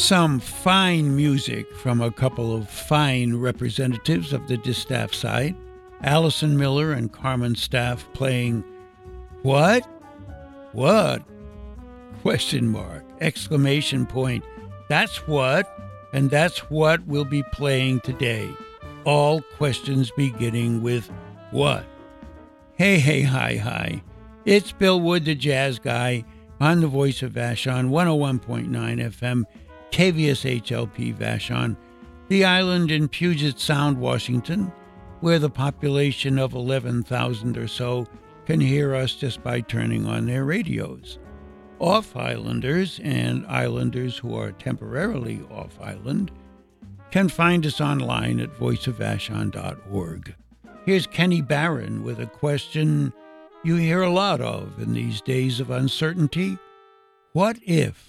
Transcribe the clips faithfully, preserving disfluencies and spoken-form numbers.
Some fine music from a couple of fine representatives of the Distaff side, Allison Miller and Carmen Staff playing What? What? Question mark, exclamation point. That's what, and that's what we'll be playing today. All questions beginning with what? Hey, hey, hi, hi. It's Bill Wood, the jazz guy, on the Voice of Vashon, one oh one point nine F M, K V S H L P Vashon, the island in Puget Sound, Washington, where the population of eleven thousand or so can hear us just by turning on their radios. Off-islanders and islanders who are temporarily off-island can find us online at voice of vashon dot org. Here's Kenny Barron with a question you hear a lot of in these days of uncertainty. What if?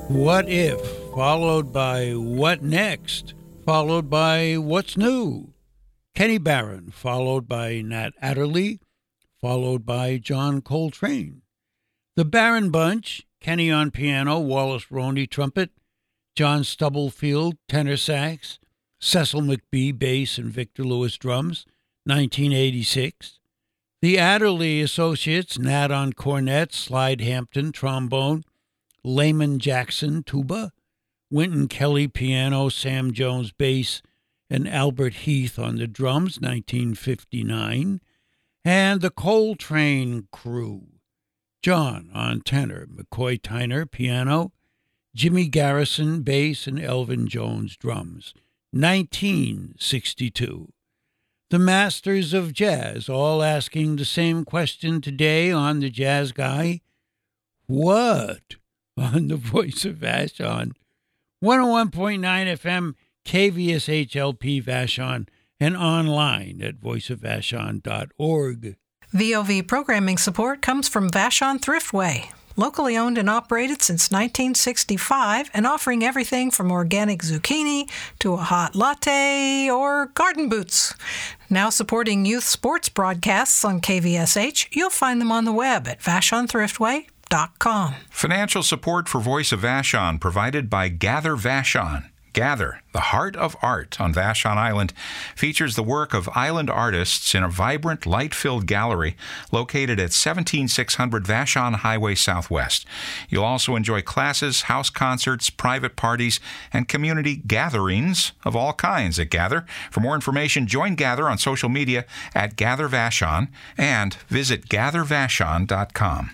What If, followed by What Next, followed by What's New. Kenny Barron, followed by Nat Adderley, followed by John Coltrane. The Barron Bunch, Kenny on piano, Wallace Roney trumpet, John Stubblefield tenor sax, Cecil McBee bass and Victor Lewis drums, nineteen eighty-six. The Adderley Associates, Nat on cornet, Slide Hampton trombone, Layman Jackson tuba, Wynton Kelly piano, Sam Jones bass, and Albert Heath on the drums, nineteen fifty-nine. And the Coltrane Crew, John on tenor, McCoy Tyner piano, Jimmy Garrison bass, and Elvin Jones drums, nineteen sixty-two. The Masters of Jazz, all asking the same question today on The Jazz Guy. What? On the Voice of Vashon. one oh one point nine F M, K V S H L P Vashon, and online at voice of vashon dot org. V O V programming support comes from Vashon Thriftway, locally owned and operated since nineteen sixty-five and offering everything from organic zucchini to a hot latte or garden boots. Now supporting youth sports broadcasts on K V S H, you'll find them on the web at vashon thriftway dot com. Financial support for Voice of Vashon provided by Gather Vashon. Gather, the heart of art on Vashon Island, features the work of island artists in a vibrant, light-filled gallery located at seventeen six hundred Vashon Highway Southwest. You'll also enjoy classes, house concerts, private parties, and community gatherings of all kinds at Gather. For more information, join Gather on social media at Gather Vashon and visit gather vashon dot com.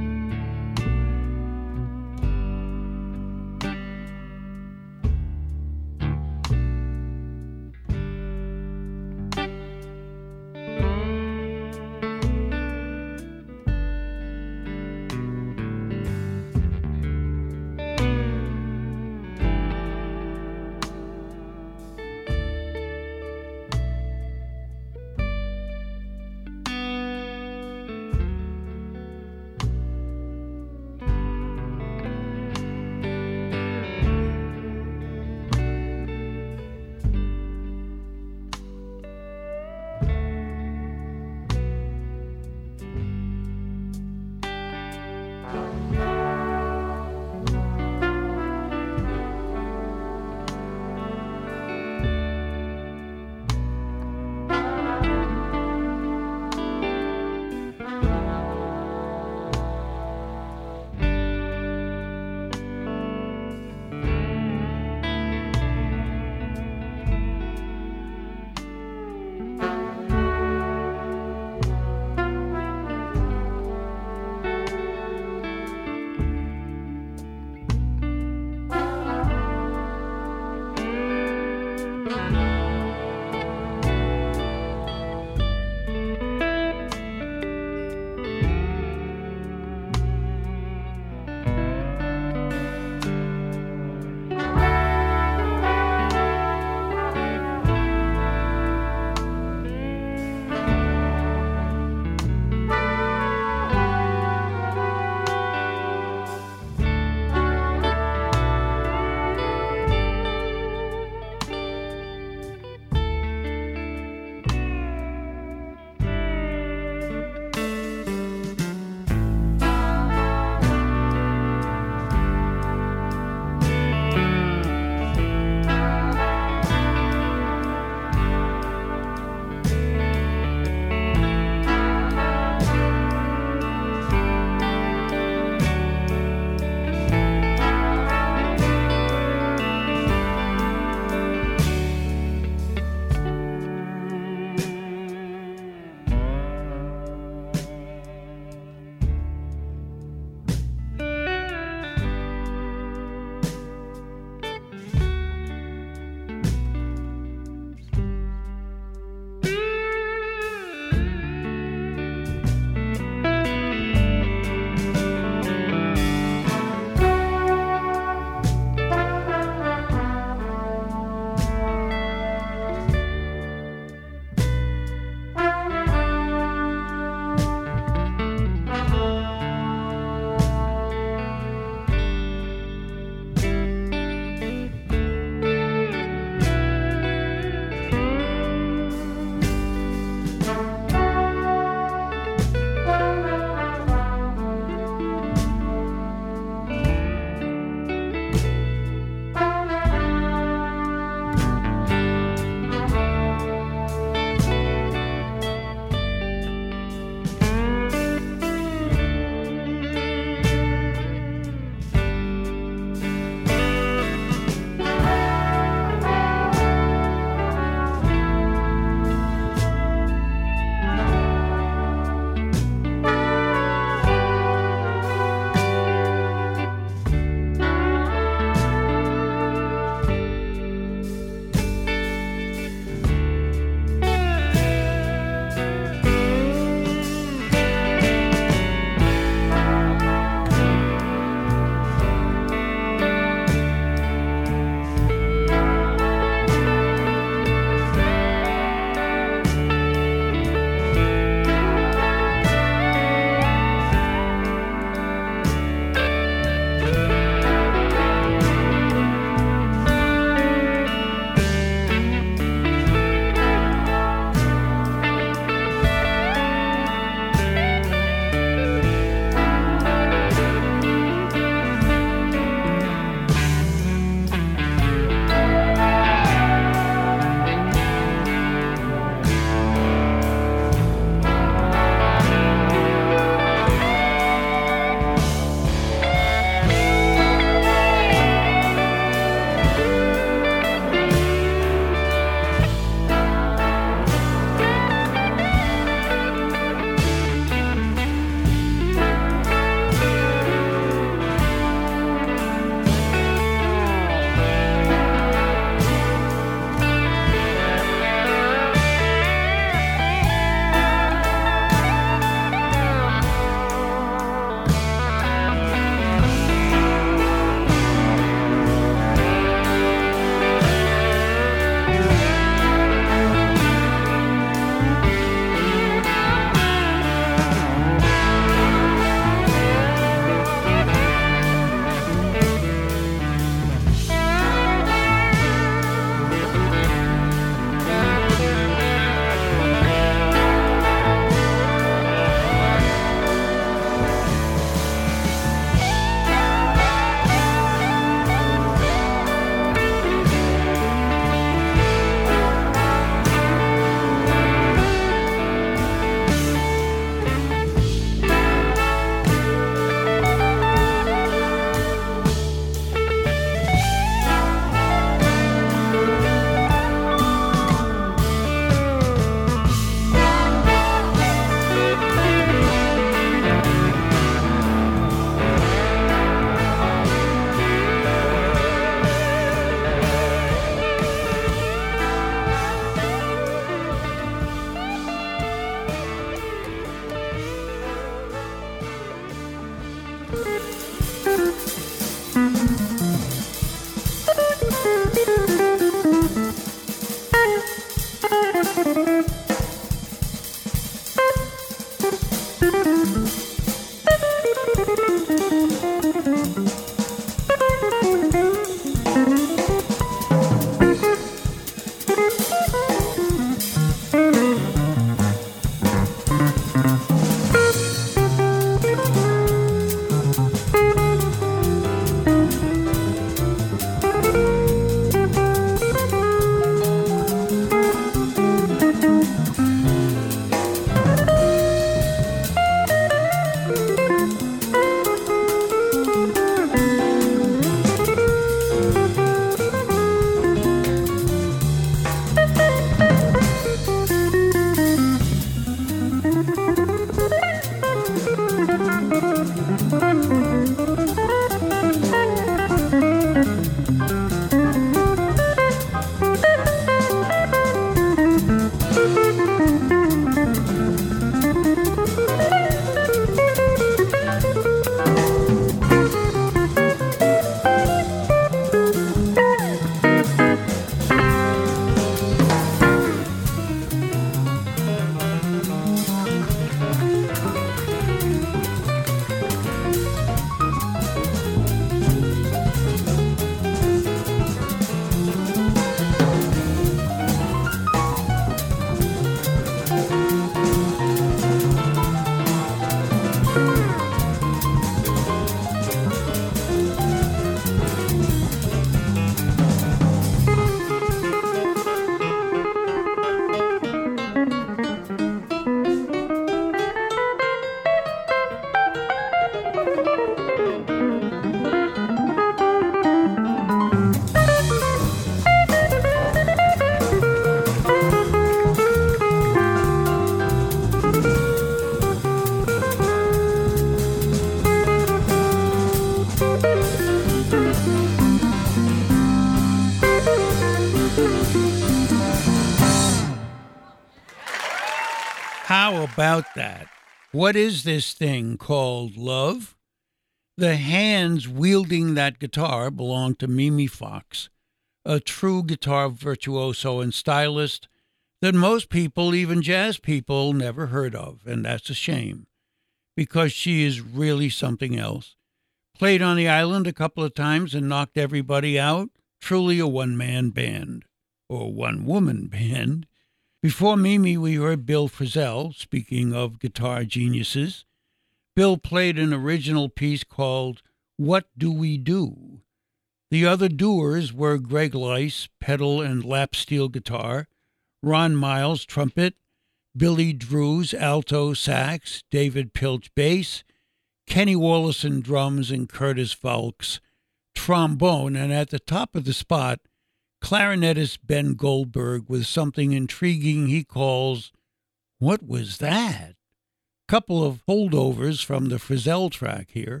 How about that? What is this thing called love? The hands wielding that guitar belong to Mimi Fox, a true guitar virtuoso and stylist that most people, even jazz people, never heard of, and that's a shame, because she is really something else. Played on the island a couple of times and knocked everybody out. Truly a one-man band, or one-woman band. Before Mimi, we heard Bill Frisell, speaking of guitar geniuses. Bill played an original piece called What Do We Do? The other doers were Greg Leiss, pedal and lap steel guitar, Ron Miles, trumpet, Billy Drews, alto sax, David Pilch, bass, Kenny Wollesen, drums, and Curtis Volks, trombone, and at the top of the spot, clarinetist Ben Goldberg with something intriguing he calls, "What was that?" Couple of holdovers from the Frisell track here.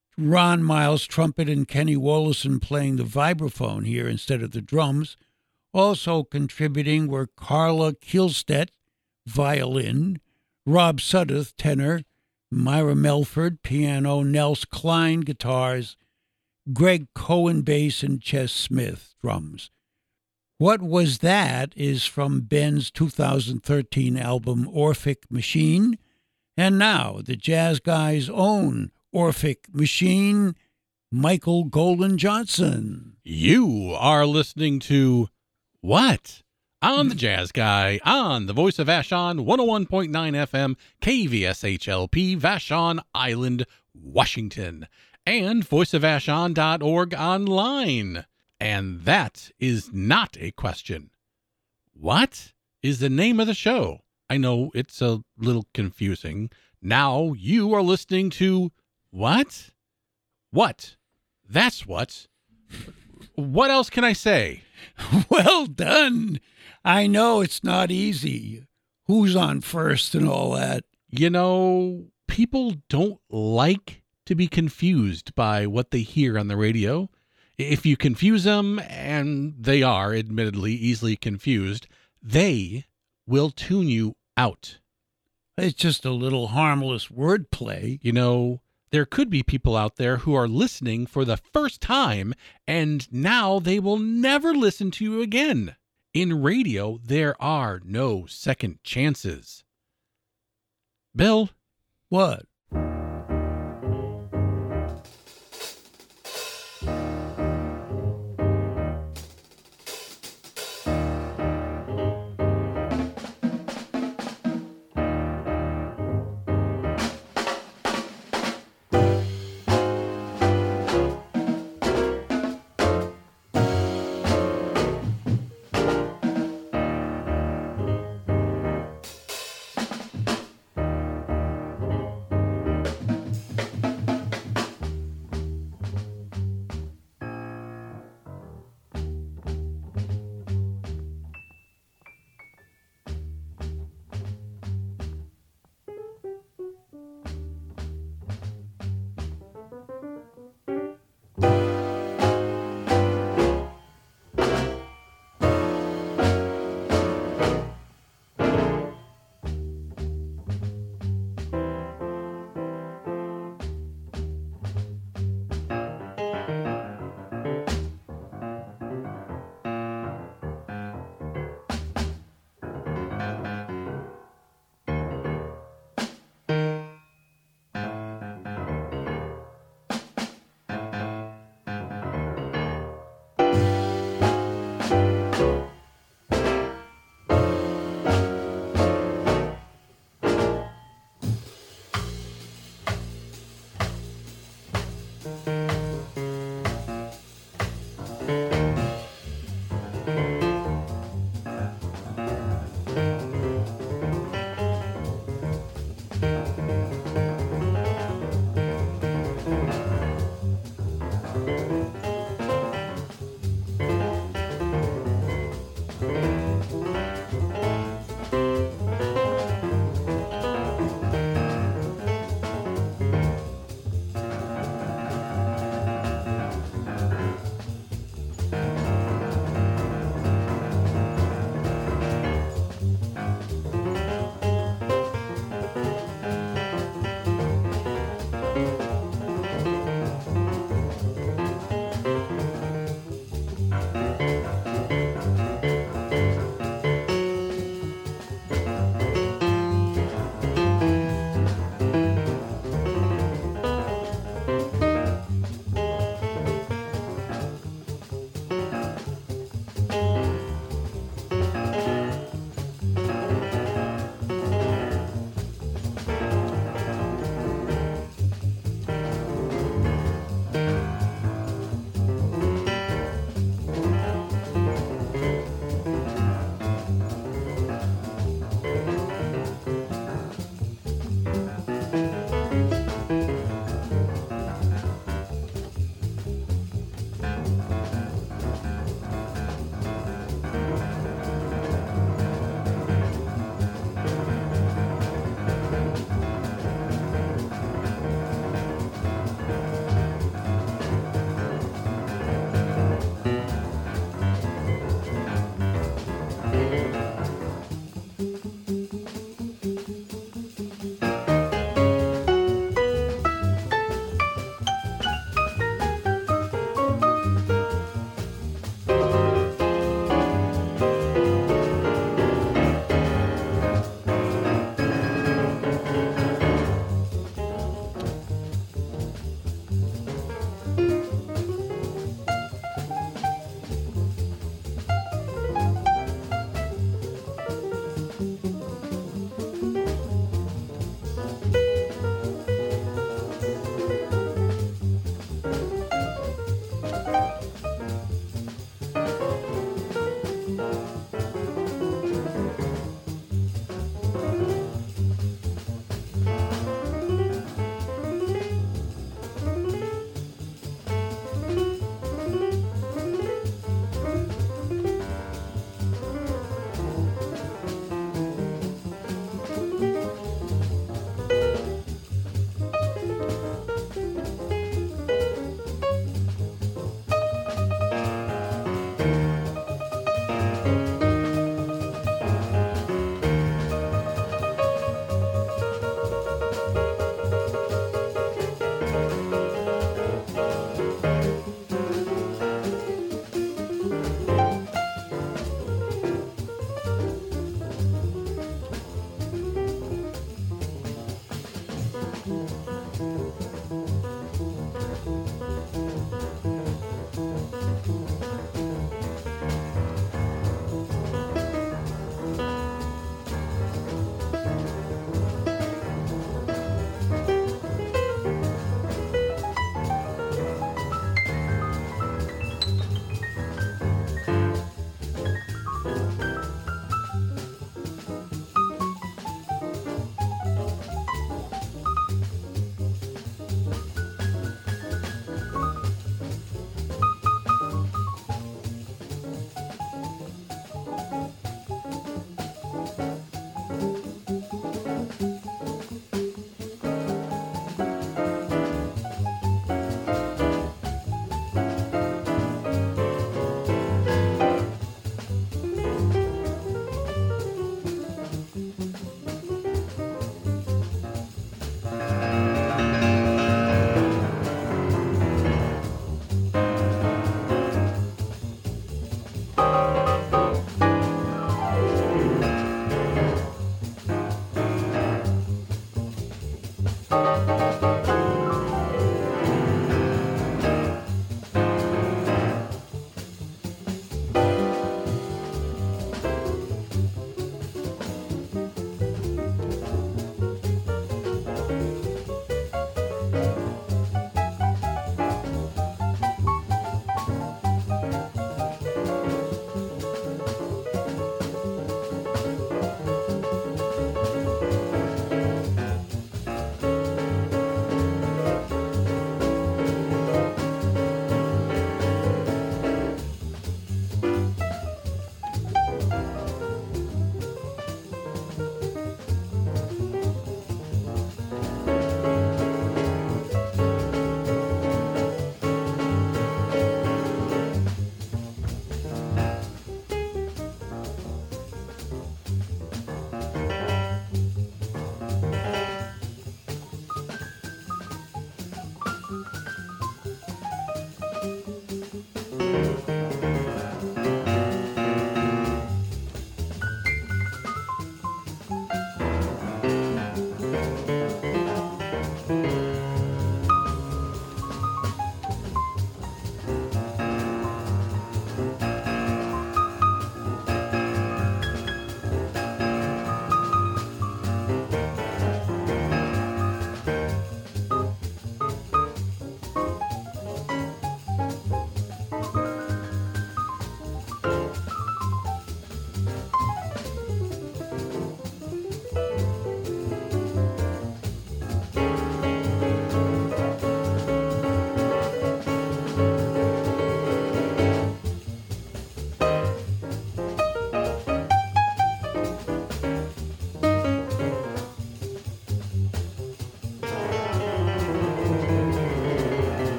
Ron Miles, trumpet, and Kenny Wollesen playing the vibraphone here instead of the drums. Also contributing were Carla Kielstedt, violin, Rob Sudduth, tenor, Myra Melford, piano, Nels Klein, guitars, Greg Cohen, bass, and Ches Smith, drums. What Was That is from Ben's two thousand thirteen album Orphic Machine, and now the jazz guy's own Orphic Machine, Michael Golden Johnson. You are listening to What? On the Jazz Guy, on the Voice of Vashon, one oh one point nine F M, K V S H L P, Vashon Island, Washington, and voice of vashon dot org online. And that is not a question. What is the name of the show? I know it's a little confusing. Now you are listening to what? What? That's what. What else can I say? Well done. I know it's not easy. Who's on first and all that? You know, people don't like to be confused by what they hear on the radio. If you confuse them, and they are admittedly easily confused, they will tune you out. It's just a little harmless wordplay. You know, there could be people out there who are listening for the first time, and now they will never listen to you again. In radio, there are no second chances. Bill? What?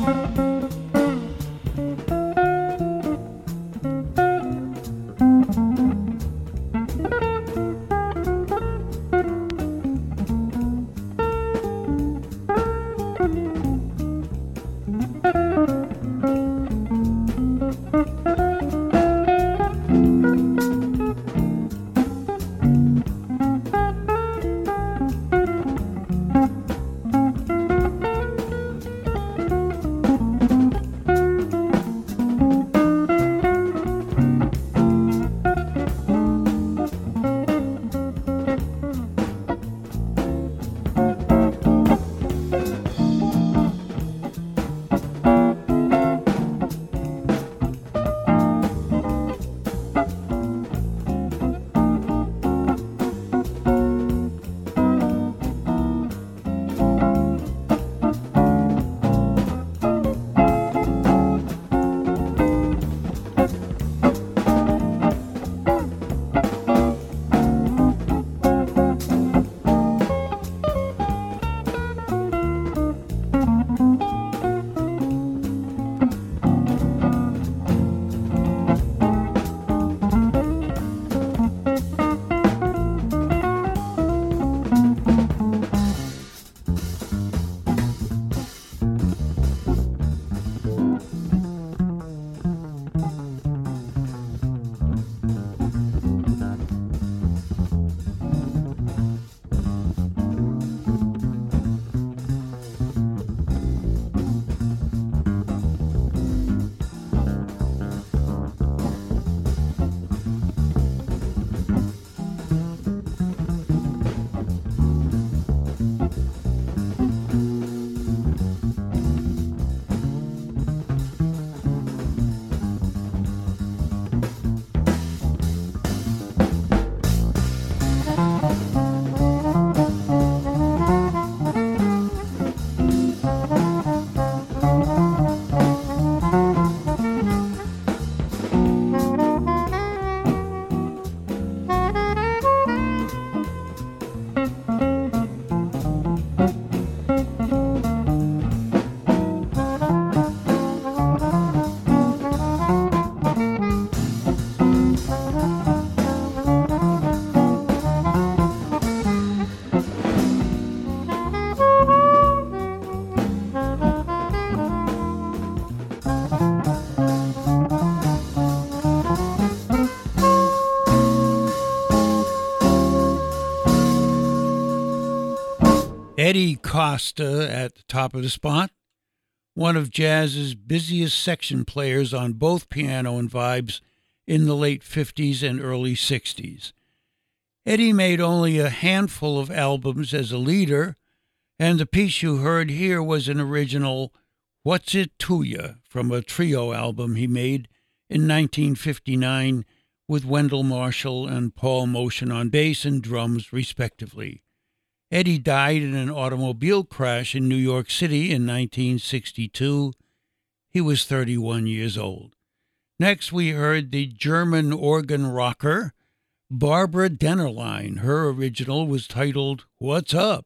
Eddie Costa at the top of the spot, one of jazz's busiest section players on both piano and vibes in the late fifties and early sixties. Eddie made only a handful of albums as a leader, and the piece you heard here was an original What's It To Ya from a trio album he made in nineteen fifty-nine with Wendell Marshall and Paul Motion on bass and drums, respectively. Eddie died in an automobile crash in New York City in nineteen sixty-two. He was thirty-one years old. Next, we heard the German organ rocker Barbara Dennerlein. Her original was titled What's Up?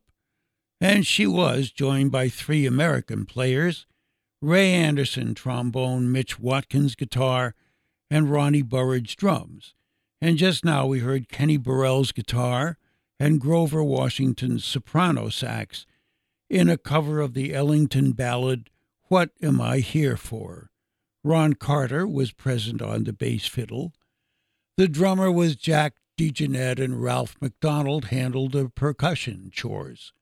And she was joined by three American players, Ray Anderson trombone, Mitch Watkins guitar, and Ronnie Burridge drums. And just now we heard Kenny Burrell's guitar and Grover Washington's soprano sax in a cover of the Ellington ballad, What Am I Here For? Ron Carter was present on the bass fiddle. The drummer was Jack DeJohnette, and Ralph McDonald handled the percussion chores.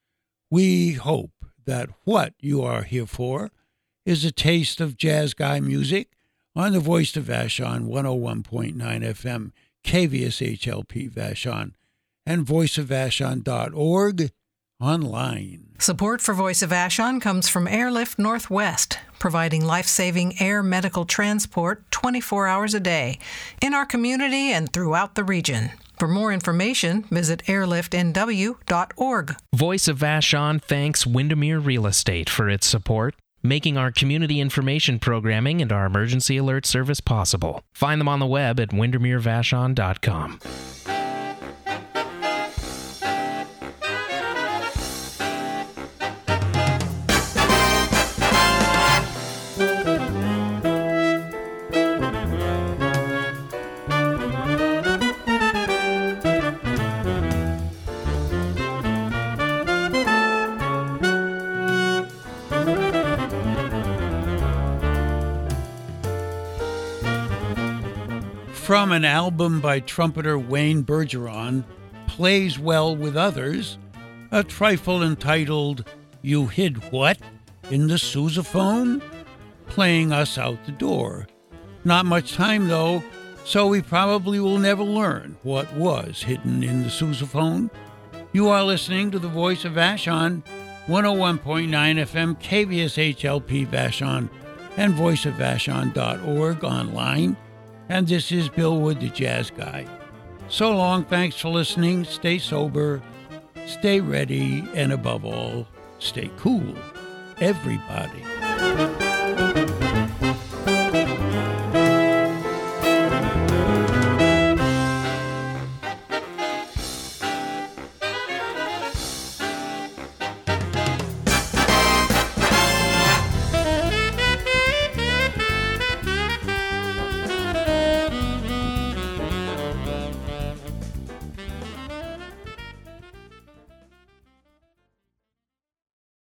We hope that what you are here for is a taste of jazz guy music on the Voice of Vashon, one oh one point nine F M, K V S H L P Vashon, and voice of vashon dot org online. Support for Voice of Vashon comes from Airlift Northwest, providing life-saving air medical transport twenty-four hours a day in our community and throughout the region. For more information, visit airlift n w dot org. Voice of Vashon thanks Windermere Real Estate for its support, making our community information programming and our emergency alert service possible. Find them on the web at windermere vashon dot com. from an album by trumpeter Wayne Bergeron, Plays Well with Others, a trifle entitled You Hid What in the Sousaphone? Playing us out the door. Not much time, though, so we probably will never learn what was hidden in the sousaphone. You are listening to the Voice of Vashon, one oh one point nine F M, K V S H L P Vashon, and voice of vashon dot org online. And this is Bill Wood, the Jazz Guy. So long, thanks for listening. Stay sober, stay ready, and above all, stay cool, everybody.